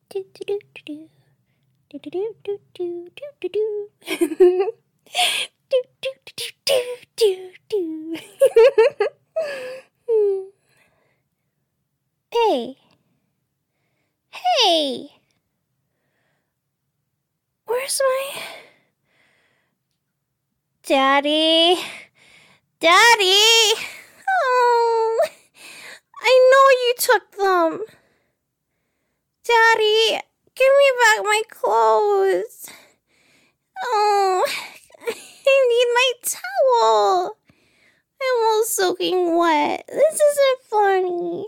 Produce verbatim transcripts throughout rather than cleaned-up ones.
do do do do do do do do do do do. Do, do, do, do, do, do. Hey. Hey. Where's my... Daddy? Daddy? Oh, I know you took them. Daddy, give me back my clothes. Oh, I need my towel. I'm all soaking wet. This isn't funny.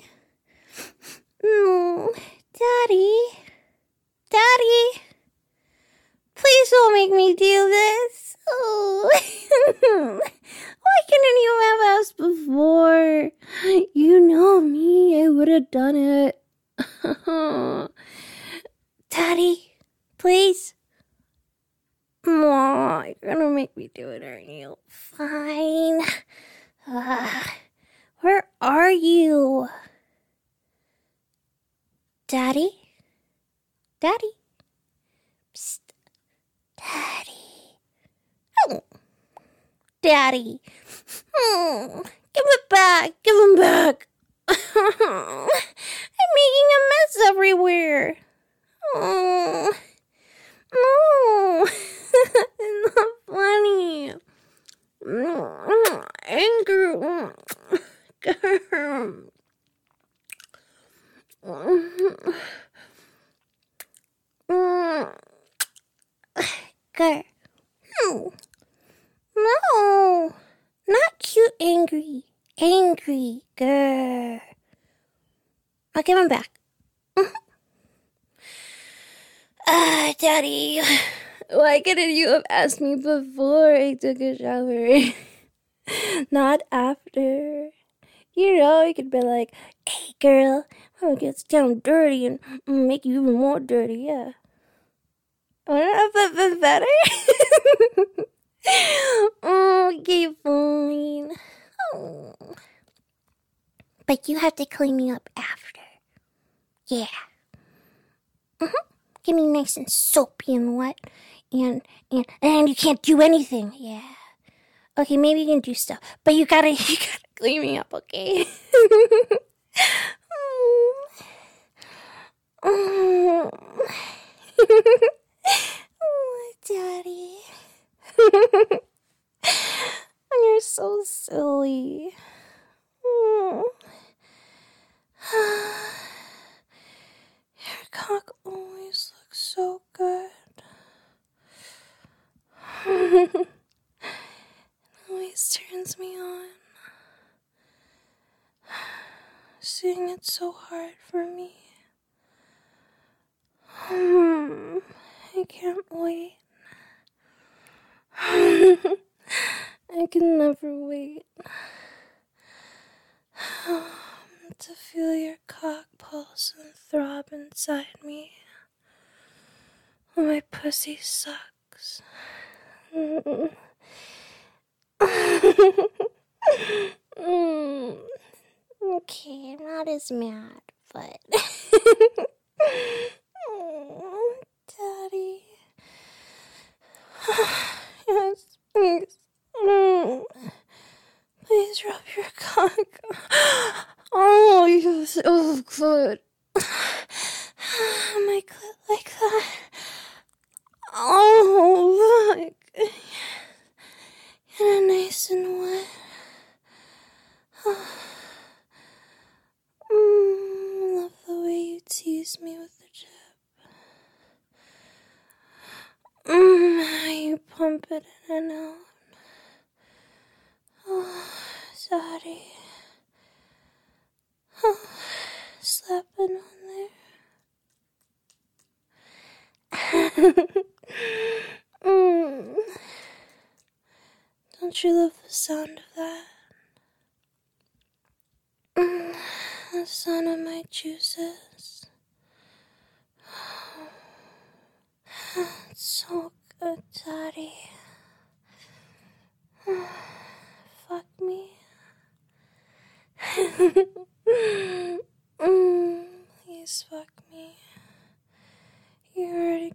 Mm, Daddy? Daddy? Please don't make me do this. Oh. Why couldn't you have asked before? You know me, I would have done it. Daddy, please. Aw, you're gonna make me do it, aren't you? Fine. Uh, where are you? Daddy? Daddy? Psst. Daddy. Oh. Daddy. Oh. Give it back. Give him back. I'm making a mess everywhere. Oh. No. It's not funny. Anger. Girl. No. No. Not cute angry. Angry girl. I'll give him back. Ah, uh, Daddy. Why couldn't you have asked me before I took a shower? Not after. You know, you could be like, hey, girl, I'm gonna get down dirty and make you even more dirty, yeah. Wouldn't that been better? Oh, okay, fine. Oh. But you have to clean me up after. Yeah. Mm-hmm. Get me nice and soapy and wet. And, and, and you can't do anything. Yeah. Okay, maybe you can do stuff. But you gotta, you gotta clean me up, okay? Oh, Daddy. You're so silly. Your cock always looks so good. It always turns me on. Seeing it so hard for me. Hmm, I can't wait. I can never wait to feel your cock pulse and throb inside me. My pussy sucks. Mm. Mm. Okay, I'm not as mad, but... Oh, Daddy. Yes, please. Mm. Please rub your cock. Oh, yes. Oh, good. My clit like that. Oh, look. And nice and wet. Mm, love the way you tease me with the tip. Mm, how you pump it in and out. Oh, sorry. Oh, slapping on there. Mm. Don't you love the sound of that? Mm. The sound of my juices. It's so good, Daddy. Fuck me. mm, please fuck me.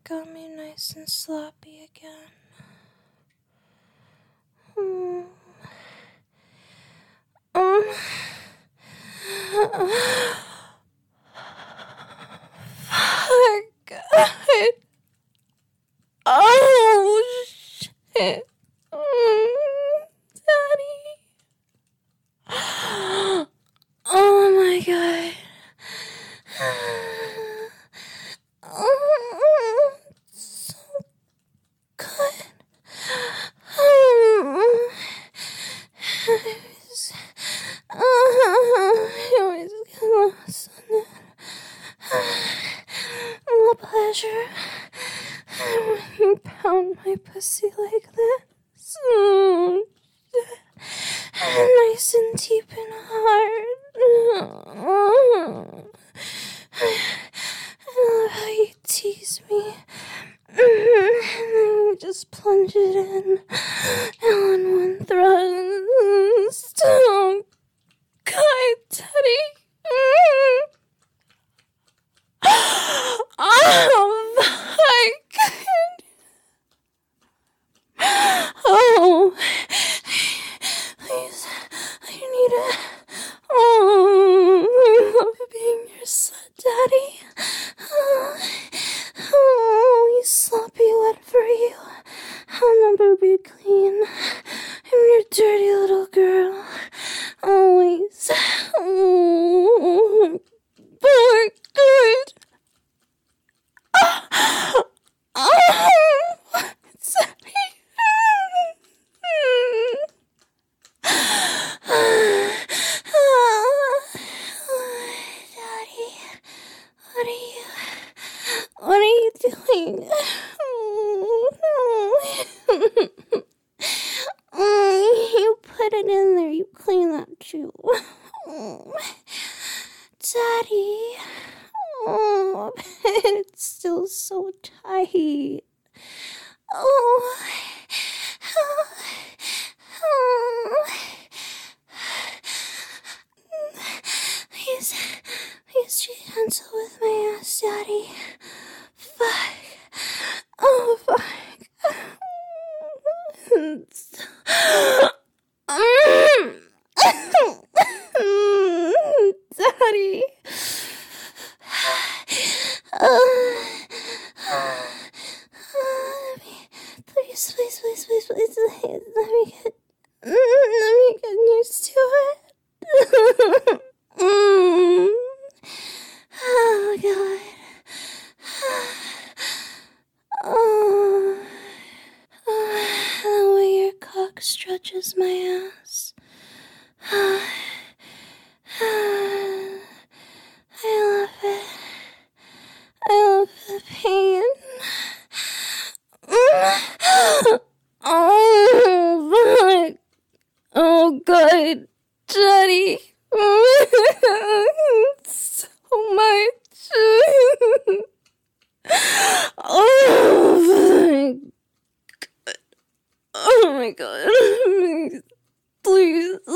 got me nice and sloppy again. Hmm. Um. Fuck. Oh, shit. Mm, Daddy. Oh my god. Oh, so good. Um, I always get lost on it. The pleasure when you pound my pussy like this. Mm. Nice and deep and hard. I love how you tease me. You just plunge it in all in one thrust. Oh, God, Daddy. Oh, fuck. Oh, please, I need it. Oh, I love being your slut, Daddy. Oh, oh, you sloppy wet for you. I'll never be clean. I'm your dirty little girl. Always. Oh, boy, good. Oh, oh, Daddy. Daddy, what are you, what are you doing? You put it in there, you clean that too. Daddy, oh, it's still so tight. Oh, oh, oh. Please, please be gentle with my ass, Daddy. Fuck. Oh, fuck. Daddy. Please, please, please, please, please, please, let me get, let me get used to it. Mm. Oh, God. Oh. Oh, the way your cock stretches my ass. Oh. I love it. I love the pain. Oh, fuck. Oh, God. Daddy. So much. Oh, oh my God. Please. I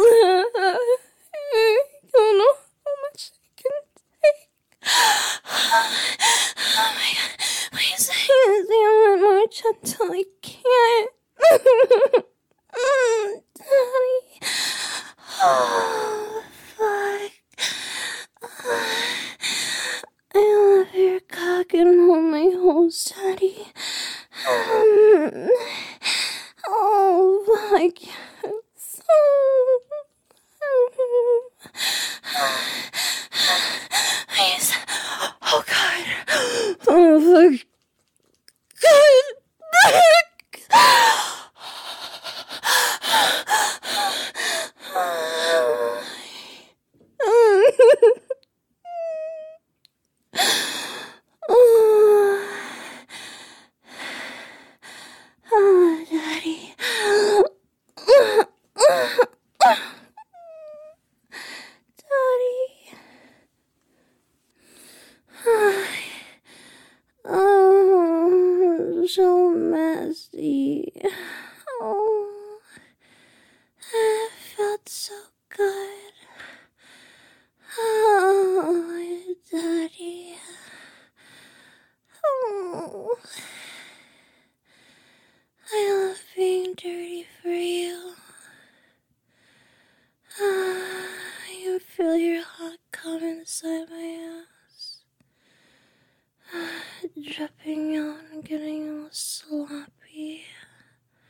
don't know how much I can take. Oh my God. Please say it more gentle. I can't. Daddy. Oh, fuck. I love your cock and all my holes, Daddy. Um, oh, fuck yes. Please. Oh, God. Oh, fuck. God. Oh, Daddy. Daddy. Oh, so messy. Oh, it felt so good. Oh, Daddy. Oh. Oh, I love being dirty for you. I can feel your hot cum inside my ass, dripping